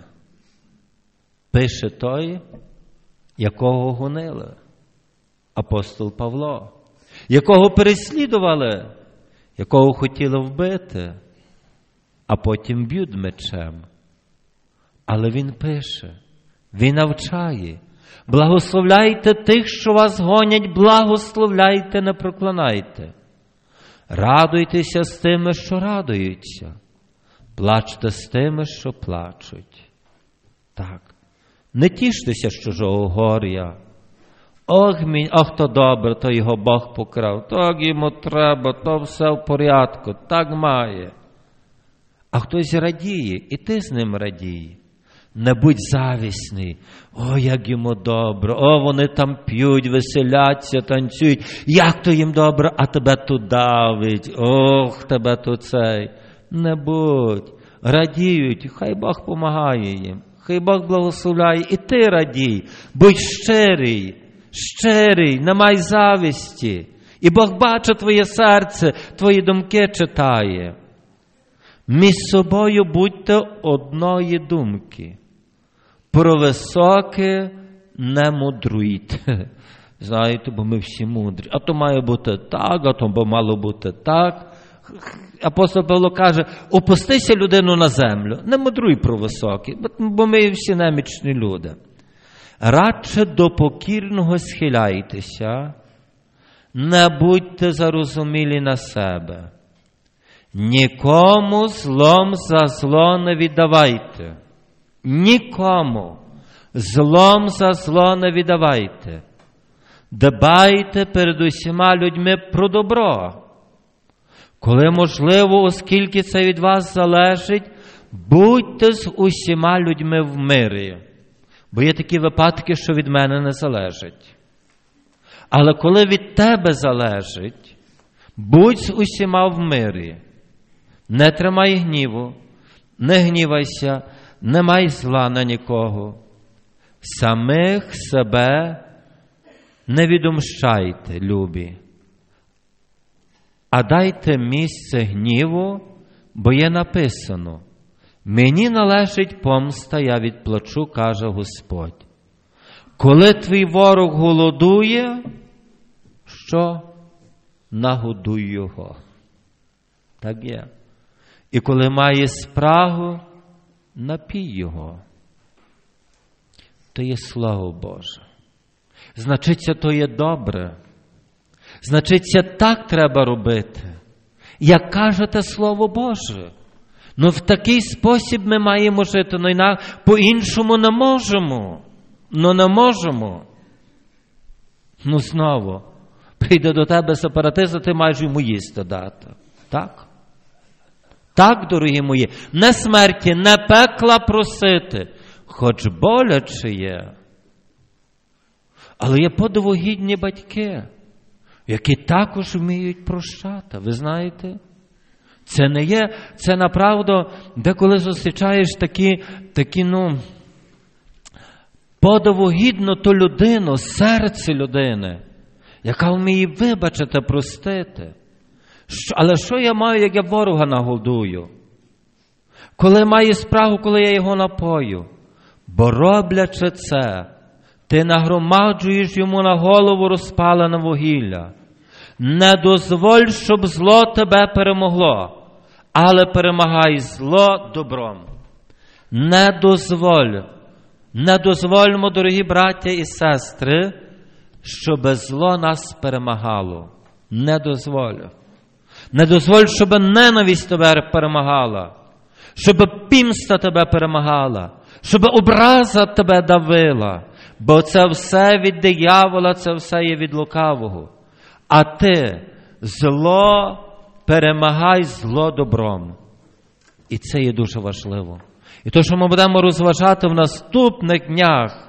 Пише той, якого гонили. Апостол Павло. Якого переслідували, якого хотіли вбити, а потім б'ють мечем. Але він пише, він навчає. Благословляйте тих, що вас гонять, благословляйте, не проклинайте. Радуйтеся з тими, що радуються. Плачте з тими, що плачуть. Так. Не тіштеся з чужого горя. Ох, мій, ох, то добре, то його Бог покрав. Так йому треба, то все в порядку, так має. А хтось радіє, і ти з ним радій. Не будь завісний. О, як йому добре. О, вони там п'ють, веселяться, танцюють. Як то їм добре, а тебе тут давить. Ох, тебе тут цей. Не будь. Радіють, хай Бог помагає їм. Хай Бог благословляє. І ти радій. Будь щирий. Щирий, не май зависті. І Бог бачить твоє серце, твої думки читає. Між собою будьте одної думки. Про високе не мудруйте. Знаєте, бо ми всі мудрі. А то має бути так, а то бо мало бути так. Апостол Павло каже, опустися людину на землю. Не мудруй про високе, бо ми всі немічні люди. Радше до покірного схиляйтеся, не будьте зарозумілі на себе. Нікому злом за зло не віддавайте. Нікому злом за зло не віддавайте. Дбайте перед усіма людьми про добро. Коли можливо, оскільки це від вас залежить, будьте з усіма людьми в мирі. Бо є такі випадки, що від мене не залежить. Але коли від тебе залежить, будь з усіма в мирі. Не тримай гніву, не гнівайся, не май зла на нікого. Самих себе не відомщайте, любі. А дайте місце гніву, бо є написано: мені належить помста, я відплачу, каже Господь. Коли твій ворог голодує, що? Нагодуй його. Так є. І коли має спрагу, напій його. То є Слово Боже. Значиться, то є добре. Значиться, так треба робити. Як каже те Слово Боже. Ну в такий спосіб ми маємо жити. Ну і по-іншому не можемо. Ну не можемо. Ну знову. Прийде до тебе сепаратист, а ти маєш йому їсти дати. Так? Так, дорогі мої, не смерті, не пекла просити, хоч боляче є. Але є подивогідні батьки, які також вміють прощати. Ви знаєте? Це не є, це направду, деколи зустрічаєш такі, такі, ну, подивогідну ту людину, серце людини, яка вміє вибачити, простити. Але що я маю, як я ворога нагодую? Коли маю справу, коли я його напою? Бо роблячи це, ти нагромаджуєш йому на голову розпалене вугілля. Не дозволь, щоб зло тебе перемогло, але перемагай зло добром. Не дозволь, не дозвольмо, дорогі браття і сестри, щоб зло нас перемагало. Не дозволь. Не дозволь, щоб ненависть тебе перемагала, щоб пімста тебе перемагала, щоб образа тебе давила, бо це все від диявола, це все є від лукавого. А ти зло перемагай зло добром. І це є дуже важливо. І то, що ми будемо розважати в наступних днях,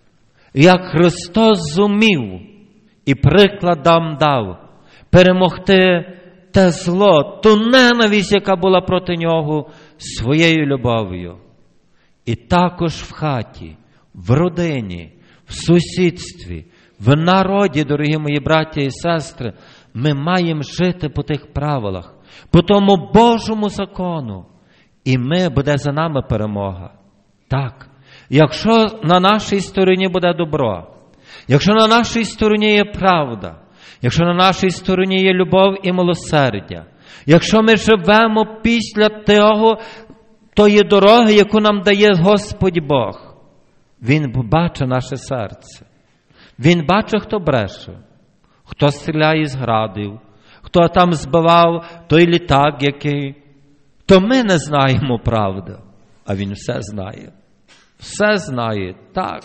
як Христос зумів і прикладом дав перемогти те зло, ту ненависть, яка була проти нього, своєю любов'ю. І також в хаті, в родині, в сусідстві, в народі, дорогі мої браття і сестри, ми маємо жити по тих правилах, по тому Божому закону. І ми, буде за нами перемога. Так. Якщо на нашій стороні буде добро, якщо на нашій стороні є правда, якщо на нашій стороні є любов і милосердя, якщо ми живемо після того, тої дороги, яку нам дає Господь Бог, Він бачить наше серце. Він бачить, хто бреше, хто стріляє з градів, хто там збивав той літак, який. То ми не знаємо правди, а Він все знає. Все знає, так.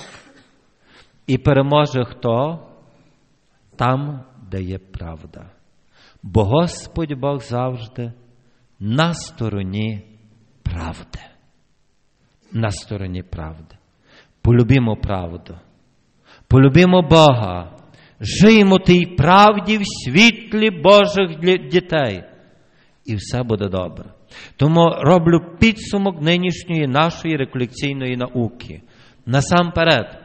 І переможе хто? Там, де є правда. Бо Господь Бог завжди на стороні правди. На стороні правди. Полюбімо правду. Полюбімо Бога. Жиємо тій правді в світлі Божих дітей. І все буде добре. Тому роблю підсумок нинішньої нашої реколекційної науки. Насамперед,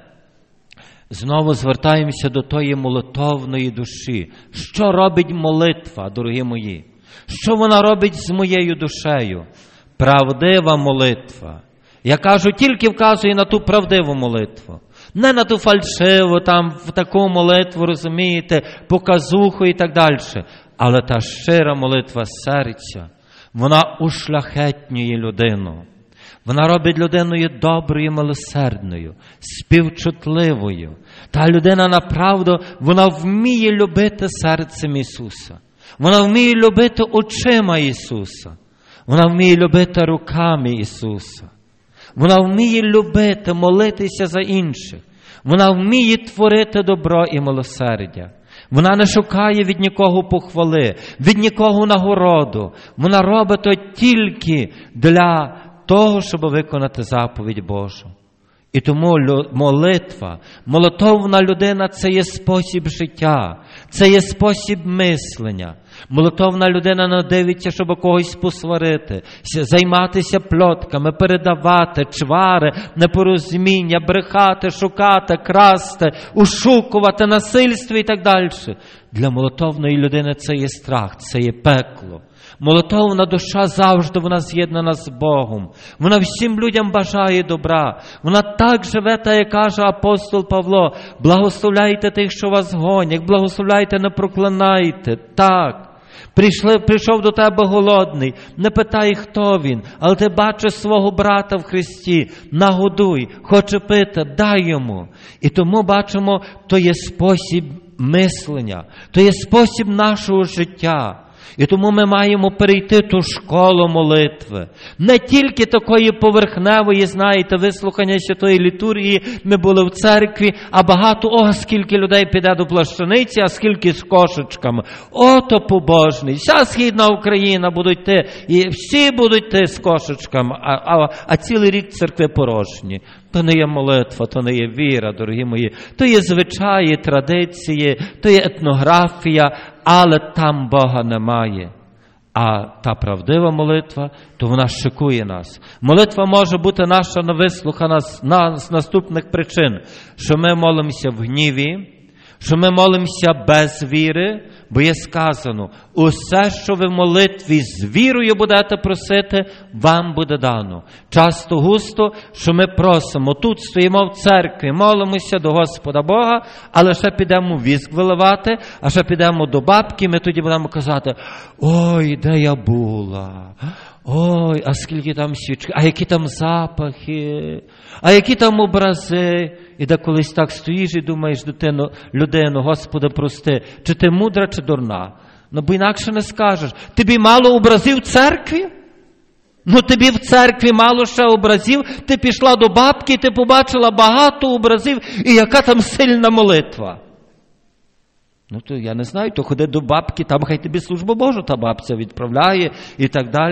знову звертаємося до тої молитовної душі. Що робить молитва, дорогі мої? Що вона робить з моєю душею? Правдива молитва. Я кажу, тільки вказує на ту правдиву молитву. Не на ту фальшиву, там, в таку молитву, розумієте, показуху і так далі. Але та щира молитва серця, вона ушляхетнює людину. Вона робить людиною доброю, милосердною, співчутливою. Та людина, направду, вона вміє любити серцем Ісуса. Вона вміє любити очима Ісуса. Вона вміє любити руками Ісуса. Вона вміє любити, молитися за інших. Вона вміє творити добро і милосердя. Вона не шукає від нікого похвали, від нікого нагороду. Вона робить то тільки для того, щоб виконати заповідь Божу. І тому молитва, молитовна людина – це є спосіб життя, це є спосіб мислення. Молитовна людина не дивиться, щоб когось посварити, займатися плотками, передавати, чвари, непорозуміння, брехати, шукати, красти, ушукувати, насильство і так далі. Для молитовної людини це є страх, це є пекло. Молитовна душа завжди вона з'єднана з Богом. Вона всім людям бажає добра. Вона так живе, та як каже апостол Павло, благословляйте тих, що вас гонять, благословляйте, не проклинайте. Так. Прийшли, прийшов до тебе голодний, не питай, хто він, але ти бачиш свого брата в Христі, нагодуй, хоче пити, дай йому. І тому бачимо, то є спосіб мислення, то є спосіб нашого життя. І тому ми маємо перейти ту школу молитви. Не тільки такої поверхневої, знаєте, вислухання святої літургії, ми були в церкві, а багато, о, скільки людей піде до плащаниці, а скільки з кошечками. Ото побожний. Вся Східна Україна будуть йти, і всі будуть йти з кошечками, а, а, а цілий рік церкви порожні. То не є молитва, то не є віра, дорогі мої. То є звичаї, традиції, то є етнографія, але там Бога немає. А та правдива молитва, то вона шикує нас. Молитва може бути наша вислухана з наступних причин. Що ми молимося в гніві, що ми молимося без віри, бо є сказано, усе, що ви в молитві з вірою будете просити, вам буде дано. Часто густо, що ми просимо, тут стоїмо в церкві, молимося до Господа Бога, але ще підемо віск виливати, а ще підемо до бабки, ми тоді будемо казати, ой, де я була, ой, а скільки там свічки, а які там запахи, а які там образи. І де колись так стоїш і думаєш, дитино, людину, Господи, прости, чи ти мудра, чи дурна? Ну, бо інакше не скажеш. Тобі мало образів в церкві? Ну, тобі в церкві мало ще образів, ти пішла до бабки, ти побачила багато образів, і яка там сильна молитва. Ну, то я не знаю, то ходи до бабки, там хай тобі службу Божу та бабця відправляє і так далі.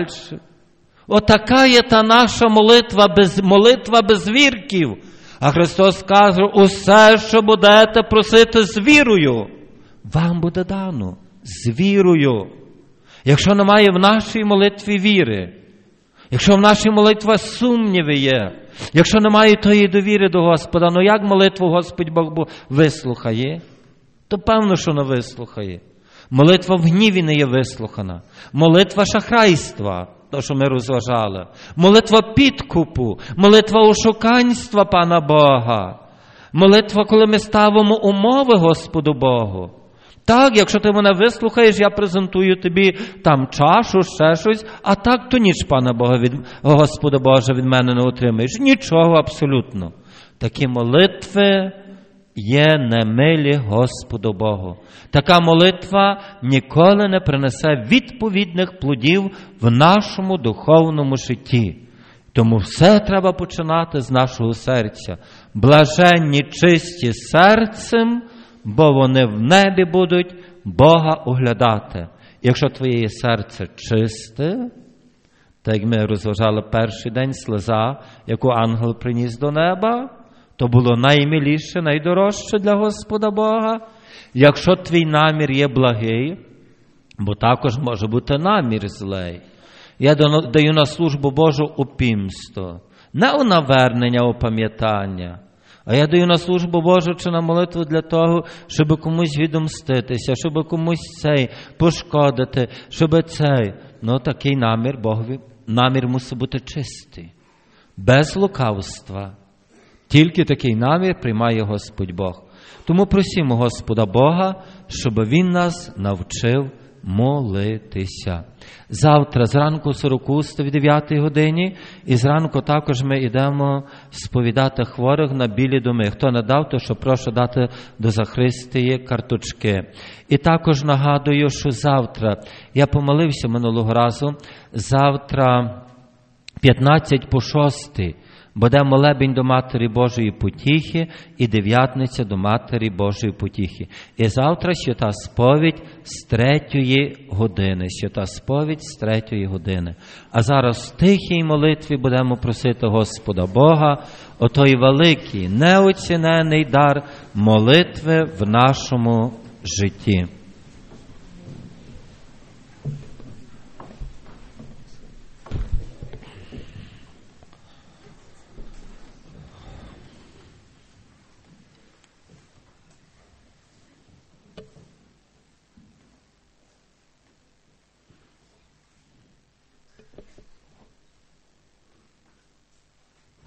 Отака є та наша молитва без, молитва без вірків. А Христос каже, усе, що будете просити з вірою, вам буде дано. З вірою. Якщо немає в нашій молитві віри, якщо в нашій молитві сумніви є, якщо немає тої довіри до Господа, ну як молитву Господь Бог вислухає? То певно, що не вислухає. Молитва в гніві не є вислухана. Молитва шахрайства, то, що ми розважали. Молитва підкупу, молитва ошуканства Пана Бога. Молитва, коли ми ставимо умови Господу Богу. Так, якщо ти мене вислухаєш, я презентую тобі там чашу, ще щось, а так то ніч Пана Бога від Господа Божа від мене не отримаєш. Нічого абсолютно. Такі молитви є немилі Господу Богу. Така молитва ніколи не принесе відповідних плодів в нашому духовному житті. Тому все треба починати з нашого серця. Блаженні чисті серцем, бо вони в небі будуть Бога оглядати. Якщо твоє серце чисте, так як ми розважали перший день, слеза, яку ангел приніс до неба, то було наймиліше, найдорожче для Господа Бога. Якщо твій намір є благий, бо також може бути намір злий. Я даю на службу Божу у пімсто, не у навернення, у пам'ятання, а я даю на службу Божу чи на молитву для того, щоб комусь відомститися, щоб комусь цей пошкодити, щоб цей. Ну, такий намір Богові, намір мусить бути чистий, без лукавства. Тільки такий намір приймає Господь Бог. Тому просимо Господа Бога, щоб Він нас навчив молитися. Завтра зранку сорокуста в дев'ятій годині і зранку також ми йдемо сповідати хворих на білі доми. Хто не дав, то що прошу дати до Захристії карточки. І також нагадую, що завтра, я помолився минулого разу, завтра п'ятнадцять по шостий буде молебень до Матері Божої Потіхи і дев'ятниця до Матері Божої Потіхи. І завтра свята сповідь з третьої години. Свята сповідь з третьої години. А зараз в тихій молитві будемо просити Господа Бога о той великий, неоцінений дар молитви в нашому житті.